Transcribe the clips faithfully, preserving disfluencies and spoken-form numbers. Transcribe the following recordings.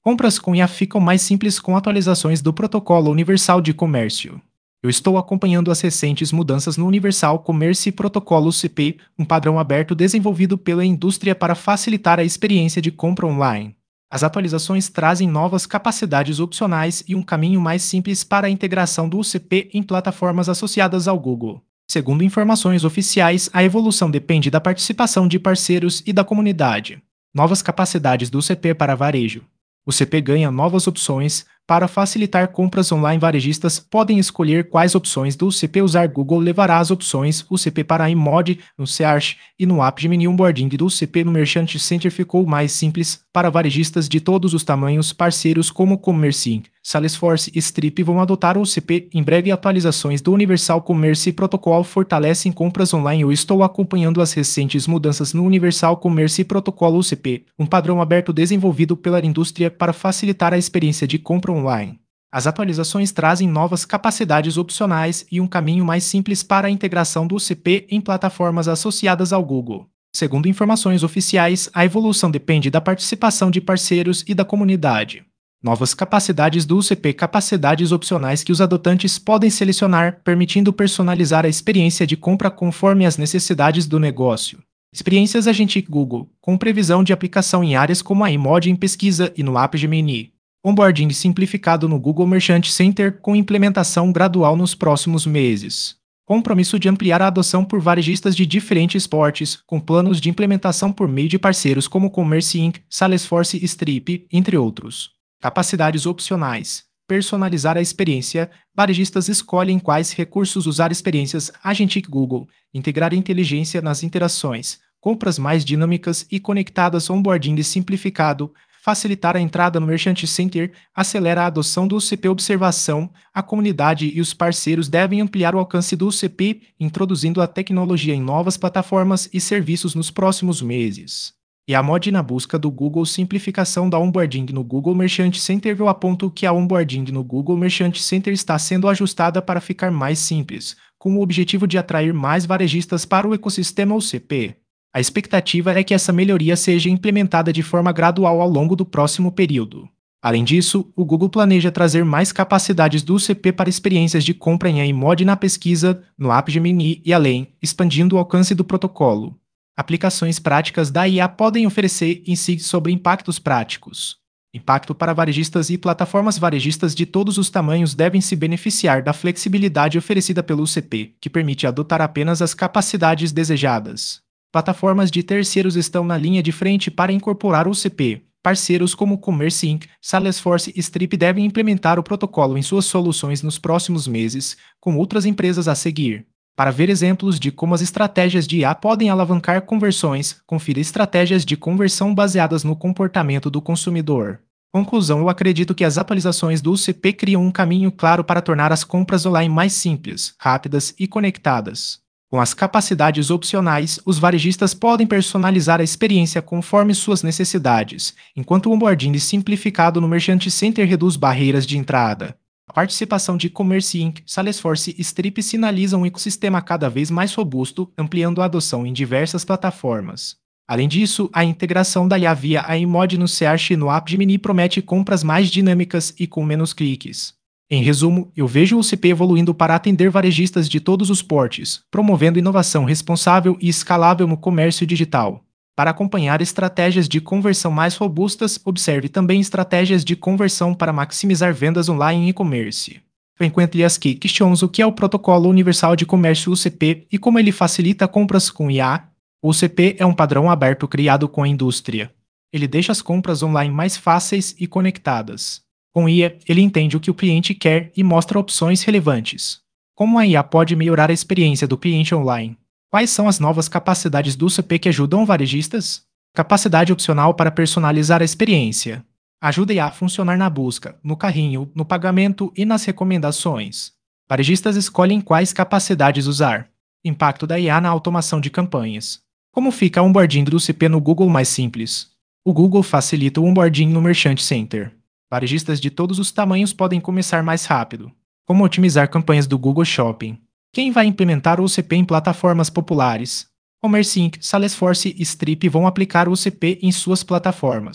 Compras com I A ficam mais simples com atualizações do Protocolo Universal de Comércio. Eu estou acompanhando as recentes mudanças no Universal Commerce Protocolo U C P, um padrão aberto desenvolvido pela indústria para facilitar a experiência de compra online. As atualizações trazem novas capacidades opcionais e um caminho mais simples para a integração do U C P em plataformas associadas ao Google. Segundo informações oficiais, a evolução depende da participação de parceiros e da comunidade. Novas capacidades do U C P para varejo. O C P ganha novas opções. Para facilitar compras online, varejistas podem escolher quais opções do U C P usar. Google levará as opções U C P para a iMod, no Search e no AppGemini. O onboarding do U C P no Merchant Center ficou mais simples para varejistas de todos os tamanhos. Parceiros como Commerce, Salesforce e Stripe vão adotar o U C P em breve. Atualizações do Universal Commerce Protocol fortalecem compras online. Eu estou acompanhando as recentes mudanças no Universal Commerce Protocol U C P, um padrão aberto desenvolvido pela indústria para facilitar a experiência de compra online. As atualizações trazem novas capacidades opcionais e um caminho mais simples para a integração do U C P em plataformas associadas ao Google. Segundo informações oficiais, a evolução depende da participação de parceiros e da comunidade. Novas capacidades do U C P, capacidades opcionais que os adotantes podem selecionar, permitindo personalizar a experiência de compra conforme as necessidades do negócio. Experiências Agentic Google, com previsão de aplicação em áreas como a iMod em pesquisa e no AppGemini. Onboarding simplificado no Google Merchant Center com implementação gradual nos próximos meses. Compromisso de ampliar a adoção por varejistas de diferentes portes, com planos de implementação por meio de parceiros como Commerce Incorporated, Salesforce e Stripe, entre outros. Capacidades opcionais. Personalizar a experiência. Varejistas escolhem quais recursos usar. Experiências Agentic Google. Integrar inteligência nas interações. Compras mais dinâmicas e conectadas. Onboarding simplificado. Facilitar a entrada no Merchant Center, acelera a adoção do U C P. Observação: a comunidade e os parceiros devem ampliar o alcance do U C P, introduzindo a tecnologia em novas plataformas e serviços nos próximos meses. E a mod na busca do Google. Simplificação da onboarding no Google Merchant Center. Eu aponto que a onboarding no Google Merchant Center está sendo ajustada para ficar mais simples, com o objetivo de atrair mais varejistas para o ecossistema U C P. A expectativa é que essa melhoria seja implementada de forma gradual ao longo do próximo período. Além disso, o Google planeja trazer mais capacidades do U C P para experiências de compra em iMod na pesquisa, no AppGemini e além, expandindo o alcance do protocolo. Aplicações práticas da I A podem oferecer insights sobre impactos práticos. Impacto para varejistas e plataformas. Varejistas de todos os tamanhos devem se beneficiar da flexibilidade oferecida pelo U C P, que permite adotar apenas as capacidades desejadas. Plataformas de terceiros estão na linha de frente para incorporar o U C P. Parceiros como Commerce Incorporated, Salesforce e Stripe devem implementar o protocolo em suas soluções nos próximos meses, com outras empresas a seguir. Para ver exemplos de como as estratégias de I A podem alavancar conversões, confira estratégias de conversão baseadas no comportamento do consumidor. Conclusão: eu acredito que as atualizações do U C P criam um caminho claro para tornar as compras online mais simples, rápidas e conectadas. Com as capacidades opcionais, os varejistas podem personalizar a experiência conforme suas necessidades, enquanto o onboarding simplificado no Merchant Center reduz barreiras de entrada. A participação de Commerce Incorporated, Salesforce e Stripe sinaliza um ecossistema cada vez mais robusto, ampliando a adoção em diversas plataformas. Além disso, a integração da I A via a iMod no Search e no AppGemini promete compras mais dinâmicas e com menos cliques. Em resumo, eu vejo o U C P evoluindo para atender varejistas de todos os portes, promovendo inovação responsável e escalável no comércio digital. Para acompanhar estratégias de conversão mais robustas, observe também estratégias de conversão para maximizar vendas online em e-commerce. Frequently Asked Questions: o que é o Protocolo Universal de Comércio U C P e como ele facilita compras com I A? O U C P é um padrão aberto criado com a indústria. Ele deixa as compras online mais fáceis e conectadas. Com I A, ele entende o que o cliente quer e mostra opções relevantes. Como a I A pode melhorar a experiência do cliente online? Quais são as novas capacidades do U C P que ajudam varejistas? Capacidade opcional para personalizar a experiência. Ajuda a I A a funcionar na busca, no carrinho, no pagamento e nas recomendações. Varejistas escolhem quais capacidades usar. Impacto da I A na automação de campanhas. Como fica o onboarding do U C P no Google mais simples? O Google facilita o onboarding no Merchant Center. Varejistas de todos os tamanhos podem começar mais rápido. Como otimizar campanhas do Google Shopping? Quem vai implementar o U C P em plataformas populares? Commerce Incorporated, Salesforce e Stripe vão aplicar o U C P em suas plataformas.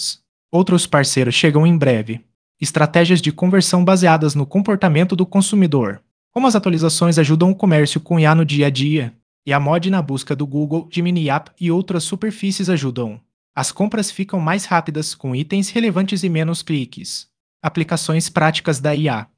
Outros parceiros chegam em breve. Estratégias de conversão baseadas no comportamento do consumidor. Como as atualizações ajudam o comércio com I A no dia a dia. E a mod na busca do Google, Gemini App e outras superfícies ajudam. As compras ficam mais rápidas com itens relevantes e menos cliques. Aplicações práticas da I A.